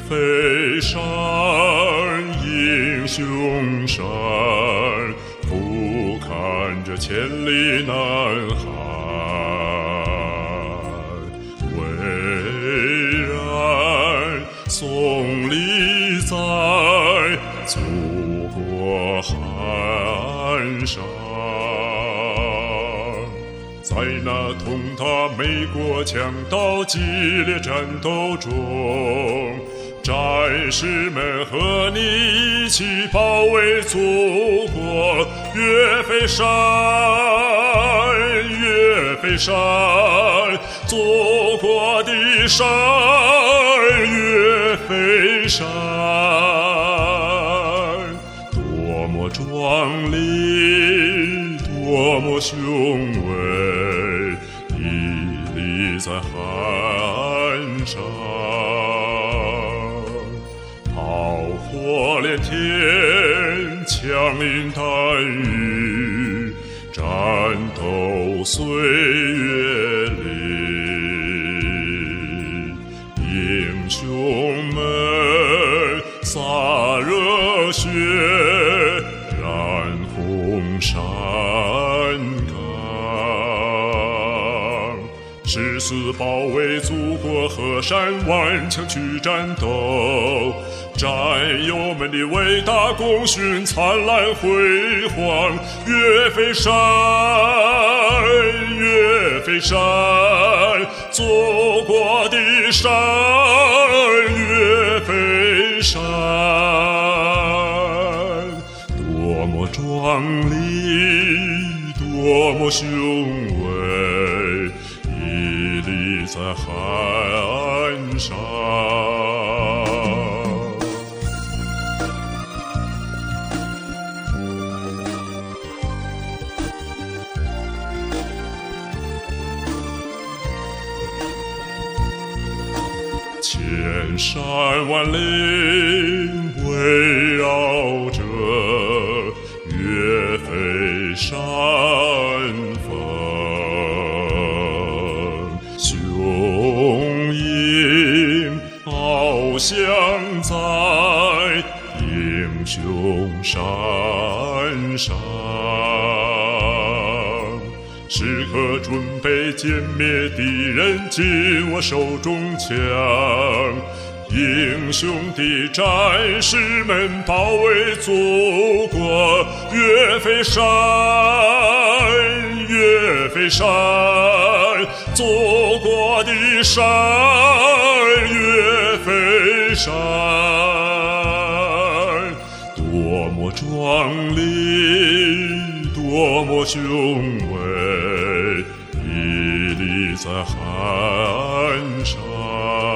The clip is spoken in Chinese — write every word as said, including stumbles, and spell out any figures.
飞山，英雄山，俯瞰着千里南海。巍然耸立在祖国寒山，在那同他美国枪刀激烈战斗中，战士们和你一起保卫祖国。岳飞山，岳飞山，祖国的山，岳飞山，多么壮丽，多么雄伟，屹立在寒山。炮火连天，枪林弹雨，战斗岁月里，英雄们洒热血，染红山岗，誓死保卫祖国河山，顽强去战斗。战友们的伟大功勋灿烂辉煌，岳飞山，岳飞山，祖国的山，岳飞山，多么壮丽，多么雄伟，屹立在寒山。千山万岭围绕着岳飞山峰，雄鹰翱翔在英雄山上，时刻准备歼灭敌人紧握手中枪，英雄的战士们保卫祖国。岳飞山，岳飞山，祖国的山，岳飞山，多么壮丽，多么雄伟，屹立在寒山。